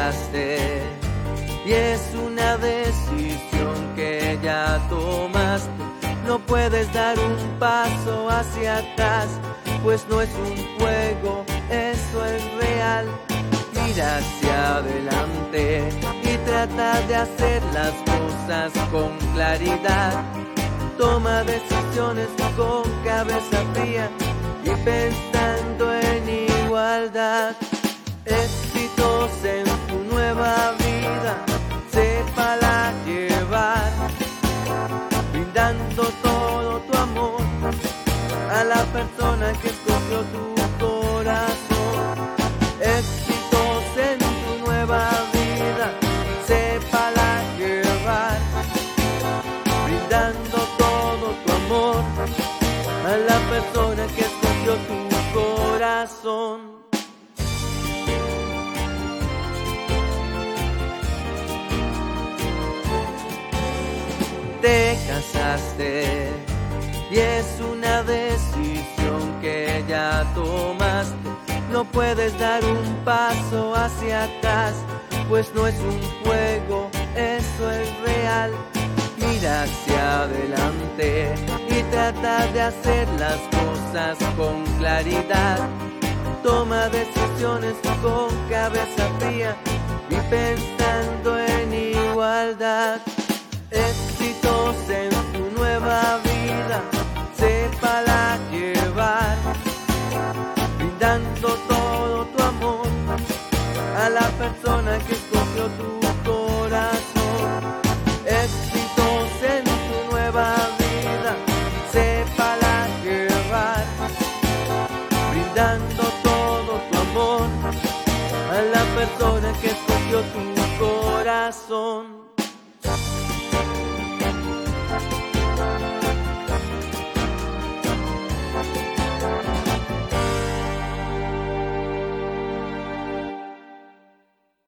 casaste y es una decisión que ya tomaste. No puedes dar un paso hacia atrás, pues no es un juego, eso es real. Ir hacia adelante y tratar de hacer las cosas con claridad. Toma decisiones con cabeza fría y pensando en igualdad. Éxitos en tu nueva vida, sépala llevar, brindando todo tu amor a la persona que escogió tu corazón. Éxitos en tu nueva vida, sépala llevar, brindando todo tu amor a la persona que escogió tu corazón. Te casaste y es una decisión que ya tomaste. No puedes dar un paso hacia atrás, pues no es un juego, eso es real. Ir hacia adelante y tratar de hacer las cosas con claridad. Toma decisiones con cabeza fría y pensando en igualdad. Éxitos en tu nueva vida, sépala llevar, brindando todo tu amor a la persona que escogió tu corazón. Éxitos en tu nueva vida, sépala llevar, brindando todo tu amor a la persona que escogió tu corazón.